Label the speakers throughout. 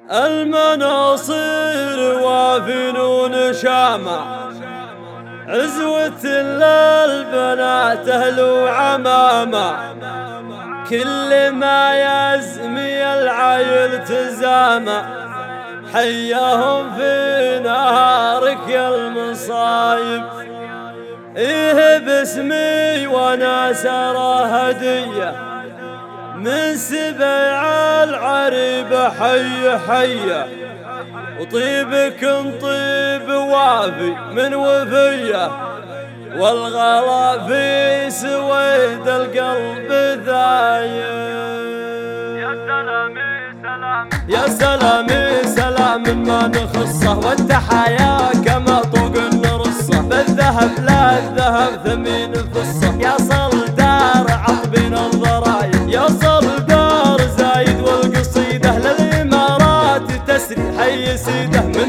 Speaker 1: المناصير وافنون شامة، عزوة للبنات أهل وعمامة، كل ما يزمي العيل تزامة، حياهم في نهارك يا المصايب. إيه باسمي وانا سرى هدية من سبع العريبة، حي حية وطيبكم طيب وافي من وفية، والغلا في سويد القلب ذايب. يا سلامي سلام ما نخصه، والتحايا كما طوق نرصه، بالذهب لا الذهب ثمين فصه، يا صل دار عطبين الضرايب، يا صل دار زايد والقصيدة للإمارات تسري حي سيده، من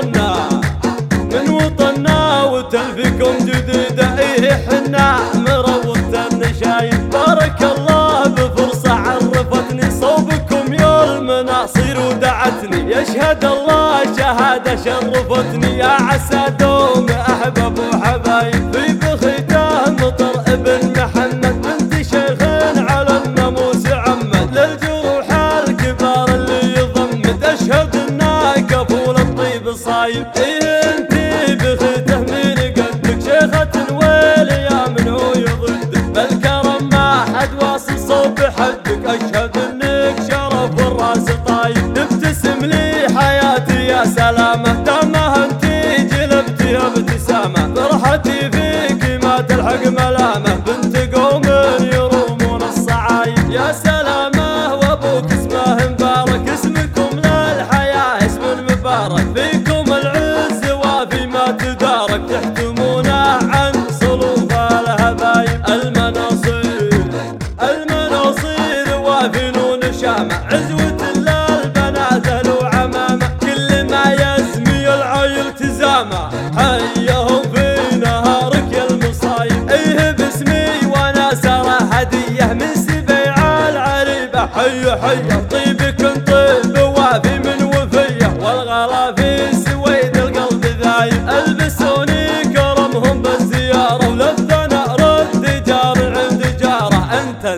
Speaker 1: وطننا وتلفكم جديدة، إيه حنا مروض النشايب. بارك الله بفرصة عرفتني صوبكم يا المناصير ودعتني، يشهد الله شهادة شرفتني، يا عسى دوم أحباب وحبايب، في بختام مطر ابن محمد بنت شيخ على الناموس عمد، للجروح الكبار اللي يضمد، أشهد إنها كفول الطيب صايب. إيه انتي بخته من قدك شيخة الويل يا من هو يضدك، بالكرم ما حد واصل صوب حدك، أشهد إنك شرف والراس طايب، تبتسم لي حياتي يا سلامة، دامها انتي جلبتيها ابتسامة، فرحتي فيك ما تلحق ملامة، بنت قوم يرومون الصعايب. يا سلامة وابوك اسمه مبارك، اسمكم للحياة اسم مبارك، فيكم العز وافي ما تدارك، تحتمونا عن صلوب الهبايب. المناصير وافنون شامة، عزوة للبنات أهل وعمامة، كل ما يزمي العيل تزامة، حيهم في نهارك يا المصايب. إيه باسمي وانا سرى هدية من سبع العريبة، حي حي طيبكم طيب وافي من وفية، والغلا في سويد القلب ذايب، البسوني كرمهم بالزيارة، وللثنى رد جار عند جاره،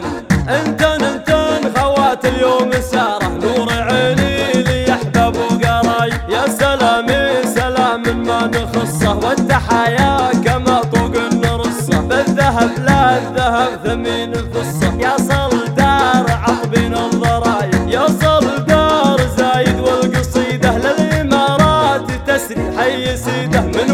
Speaker 1: انتن خوات اليوم سارة، نور عيني لي احباب وقرايب. يا سلامي سلام ما نخصه، والتحايا كما طوق نرصه، بالذهب لا الذهب ثمين فصه، يا صل دار عطبين الضرايب، يا صل دار زايد والقصيدة للإمارات تسري حي سيده، من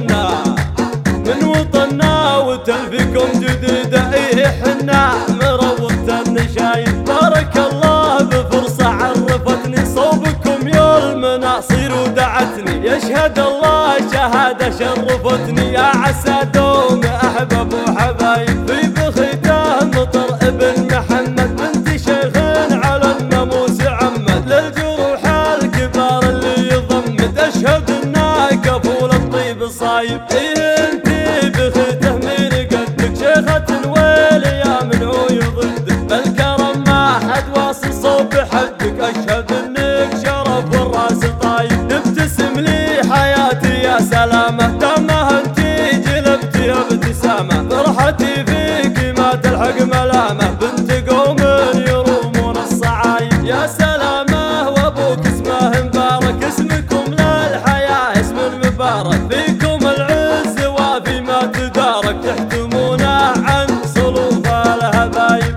Speaker 1: وطننا وتلفكم جديدة، إيه حنا مروض النشايب. بارك الله بفرصة عرفتني صوبكم يا المناصير ودعتني، يشهد الله شهادة شرفتني، يا عسى دوم أحباب وحبايب، في بختام مطر ابن محمد بنت شيخ على الناموس عمد، للجروح الكبار اللي يضمد، أشهد إنها كفول الطيب صايب. إيه انتي بخته من قدك شيخة الويل يا من هو يضدك، بالكرم ما حد واصل صوب حدك، أشهد إنك شرف والراس طايب، تبتسم لي حياتي يا سلامة، دامها انتي جلبتيها ابتسامة، فرحتي فيك ما تلحق ملامة، بنت قوم يرومون الصعايب. يا سلامة وابوك اسمه مبارك، اسمكم للحياة اسم مبارك، فيكم العز وافي ما تدارك، تحتمونا عن صلوب الهبايب.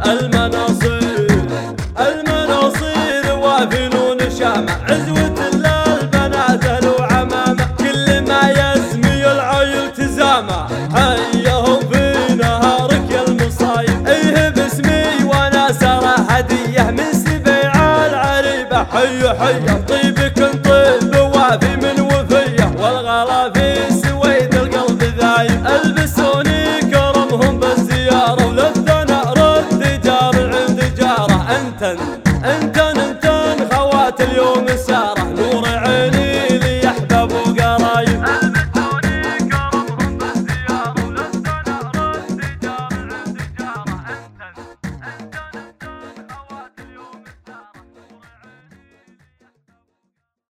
Speaker 1: المناصير وافنون شامة، عزوة للبنات أهل وعمامة، كل ما يزمي العيل تزامة، حيهم في نهارك يا المصايب. إيه باسمي وانا سرى هدية من سبع العريبة، حي حي طيبكم طيب وافي من وفية، والغلا في سويد القلب ذايب، البسوني كرمهم بالزيارة، وللثنى رد جار عند جاره، انتن خوات اليوم